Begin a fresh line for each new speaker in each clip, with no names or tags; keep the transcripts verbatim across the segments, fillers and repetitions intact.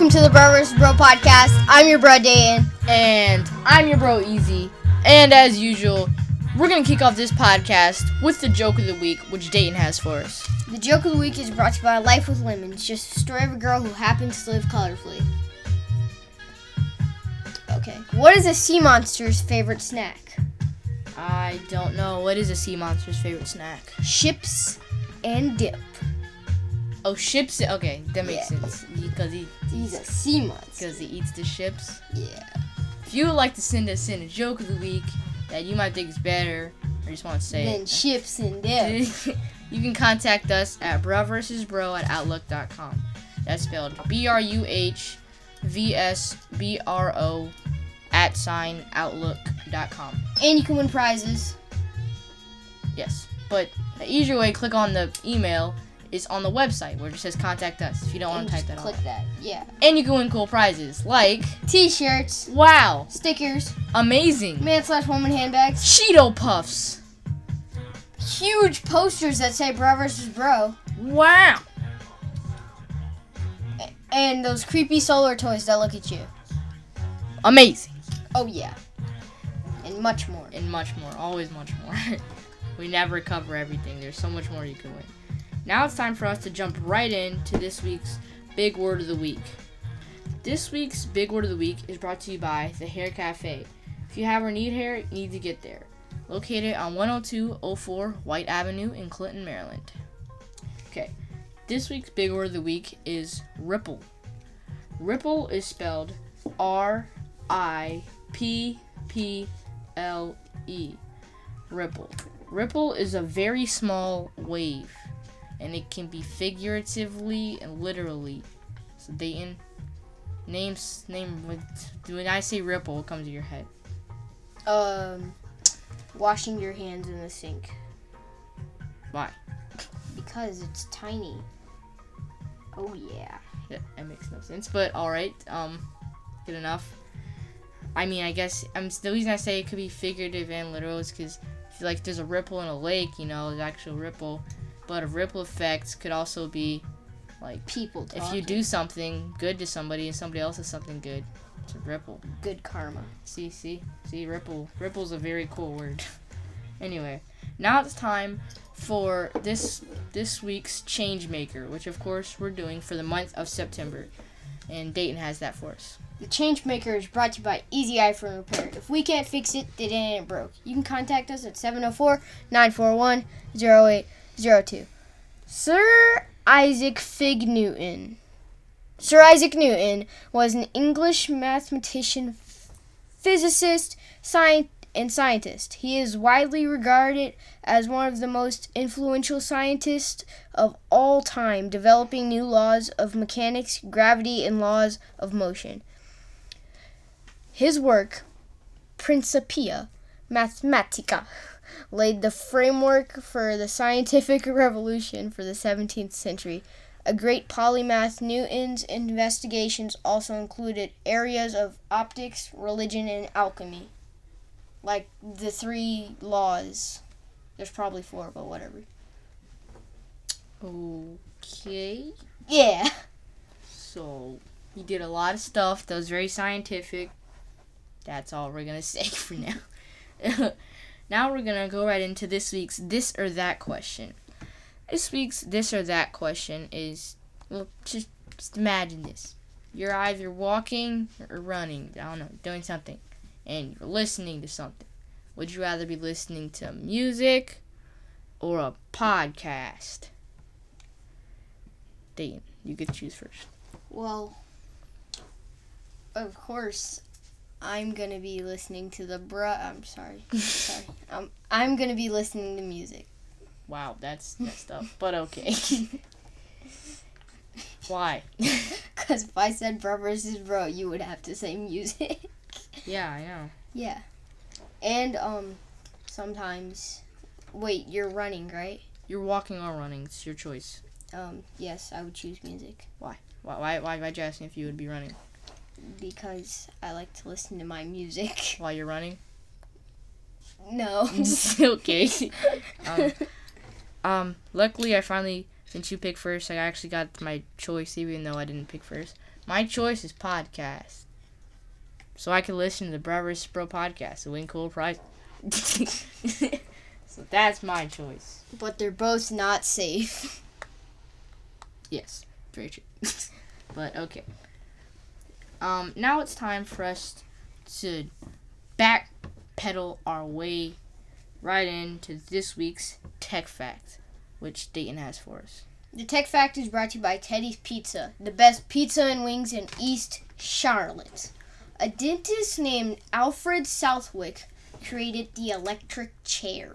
welcome to the Bro versus. Bro podcast. I'm your bro, Dayton.
And I'm your bro, Easy. And as usual, we're going to kick off this podcast with the joke of the week, which Dayton has for us.
The joke of the week is brought to you by Life with Lemons, just a story of a girl who happens to live colorfully. Okay. What is a sea monster's favorite snack?
I don't know. What is a sea monster's favorite snack?
Chips and dip.
Oh, ships. Okay, that makes
Yeah.
sense. Because he,
He's a sea monster.
because he eats the ships.
Yeah.
If you would like to send us in a joke of the week that you might think is better, or just want to say
Then
it,
chips and dip.
you can contact us at bro versus bro at outlook dot com. That's spelled B R U H V S B R O at sign outlook dot com.
And you can win prizes.
Yes, but the easier way, click on the email, is on the website where it just says contact us if you don't want
And
to type
just
that
click
out.
that. Yeah.
And you can win cool prizes like,
T-shirts,
wow,
stickers,
amazing,
man slash woman handbags,
Cheeto Puffs,
huge posters that say Bro versus. Bro,
wow,
and those creepy solar toys that look at you.
amazing,
Oh yeah. And much more.
and much more, always much more. We never cover everything. There's so much more you can win. Now it's time for us to jump right into this week's Big Word of the Week. This week's Big Word of the Week is brought to you by The Hair Cafe. If you have or need hair, you need to get there. Located on one oh two oh four White Avenue in Clinton, Maryland. Okay, this week's Big Word of the Week is ripple. Ripple is spelled R I P P L E. Ripple. Ripple is a very small wave, and it can be figuratively and literally. So Dayton, names name when I say ripple, what comes to your head?
Um, washing your hands in the sink.
Why?
Because it's tiny. Oh yeah.
That, that makes no sense. But all right, um, good enough. I mean, I guess I'm the reason I say it could be figurative and literal is because like there's a ripple in a lake, you know, there's actual ripple, but a ripple effect could also be like
People talking.
if you do something good to somebody and somebody else does something good, it's a ripple.
Good karma.
See, see, see, ripple. Ripple's a very cool word. Anyway, now it's time for this this week's change maker, which of course we're doing for the month of September, and Dayton has that for us.
The change maker is brought to you by Easy iPhone Repair. If we can't fix it, then it ain't broke. You can contact us at seven oh four, nine four one, oh eight oh two. Sir Isaac Fig Newton. Sir Isaac Newton was an English mathematician, physicist, scientist, and scientist. He is widely regarded as one of the most influential scientists of all time, developing new laws of mechanics, gravity, and laws of motion. His work, Principia Mathematica, laid the framework for the scientific revolution for the seventeenth century. A great polymath, Newton's investigations also included areas of optics, religion, and alchemy. Like the three laws. There's probably four, but whatever.
Okay.
Yeah.
So, he did a lot of stuff that was very scientific. That's all we're going to say for now. Now we're going to go right into this week's this or that question. This week's this or that question is, well, just, just imagine this. You're either walking or running, I don't know, doing something, and you're listening to something. Would you rather be listening to music or a podcast? Dayton, you could choose first.
Well, of course, I'm gonna be listening to the bruh. I'm sorry. sorry. Um, I'm gonna be listening to music.
Wow, that's messed up, but okay. Why?
Because if I said bro versus bro, you would have to say music.
Yeah, I know.
Yeah. And, um, sometimes... Wait, you're running, right?
You're walking or running. It's your choice.
Um, yes, I would choose music.
Why? Why? Why? Why? Why'd you ask me if you would be running?
Because I like to listen to my music.
While you're running?
No.
Okay. um, um, luckily, I finally, since you picked first, I actually got my choice, even though I didn't pick first. My choice is podcast. So I can listen to the Bro versus. Bro podcast and win cool prize. So that's my choice.
But they're both not safe.
Yes, very true. But okay. Um, now it's time for us to backpedal our way right into this week's Tech Fact, which Dayton has for us.
The Tech Fact is brought to you by Teddy's Pizza, the best pizza and wings in East Charlotte. A dentist named Alfred Southwick created the electric chair.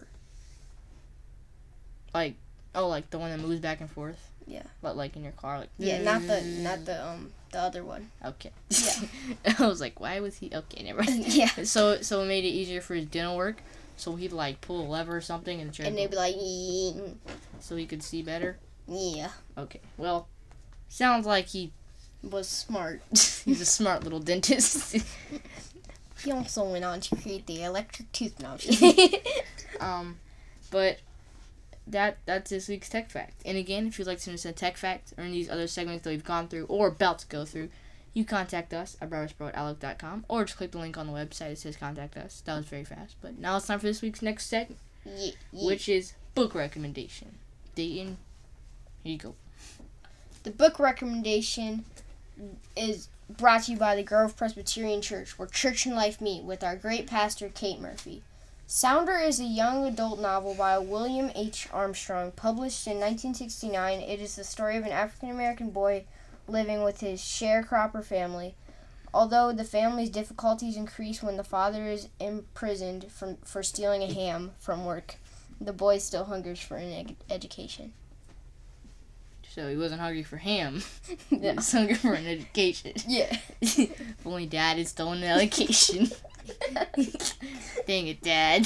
Like, oh, like the one that moves back and forth?
Yeah.
But like in your car, like.
Yeah, not the not the um the other one.
Okay.
Yeah.
I was like, why was he? Okay, never mind.
Yeah.
So so it made it easier for his dental work. So he'd like pull a lever or something and the chair.
And they'd be like, "Mm."
So he could see better.
Yeah.
Okay. Well, sounds like he
Was smart.
he's a smart little dentist.
He also went on to create the electric tooth knob.
um, but that that's this week's Tech Fact. And again, if you'd like to send us a Tech Fact or any of these other segments that we've gone through or about to go through, you contact us at browsbro at outlook dot com or just click the link on the website that says contact us. That was very fast. But now it's time for this week's next segment,
Yeah, yeah.
which is book recommendation. Dayton, here you go.
The book recommendation is brought to you by the Grove Presbyterian Church, where church and life meet, with our great pastor, Kate Murphy. Sounder is a young adult novel by William H. Armstrong, published in nineteen sixty-nine. It is the story of an African-American boy living with his sharecropper family. Although the family's difficulties increase when the father is imprisoned from, for stealing a ham from work, the boy still hungers for an ed- education.
So he wasn't hungry for ham.
Yeah.
He was hungry for an education.
Yeah.
If only Dad had stolen the education. Dang it, Dad.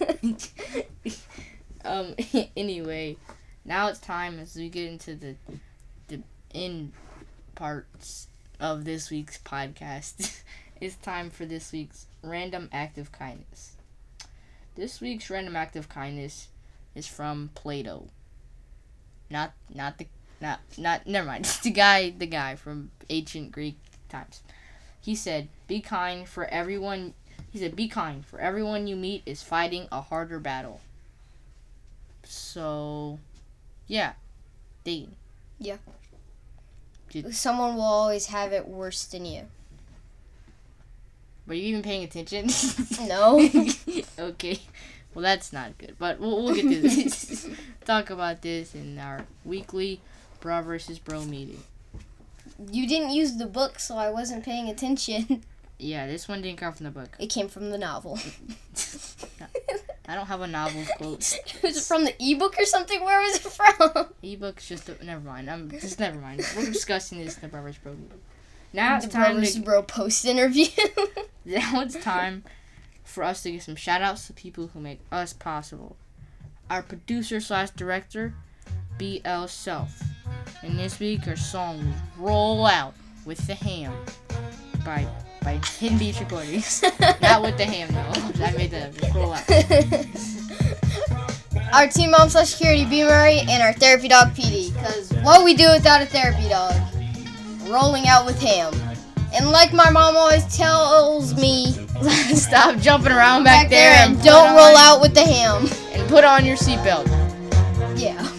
um. Anyway, now it's time as we get into the the end parts of this week's podcast. It's time for this week's random act of kindness. This week's random act of kindness is from Plato. Not not the not not never mind. It's the guy the guy from ancient Greek times. He said, "Be kind for everyone." He said, "Be kind for everyone you meet is fighting a harder battle." So, yeah, Dayton.
Yeah.
Did,
Someone will always have it worse than you.
were you even paying attention?
No.
Okay. Well, that's not good, but we'll, we'll get to this. Talk about this in our weekly Bro versus. Bro meeting.
You didn't use the book, so I wasn't paying attention.
Yeah, this one didn't come from the book.
It came from the novel.
I don't have a novel of quotes.
Was it from the ebook or something? Where was it from?
Ebook's just a, never mind. I'm just never mind. We're discussing this in the Bro versus. Bro meeting. Now it's
the
time
Brothers
to
Bro post interview.
now it's time for us to give some shout outs to people who make us possible. Our producer slash director, B L Self. And this week our song was Roll Out with the Ham by by Hidden Beach Recordings. Not with the ham though. I made that up. Just Roll Out.
Our team mom slash security, B Murray, and our therapy dog, P D. Because what we do without a therapy dog? Rolling out with ham. And like my mom always tells me,
Stop jumping around back,
back there and
put
don't
on-
roll out with the ham.
And put on your seatbelt.
Yeah.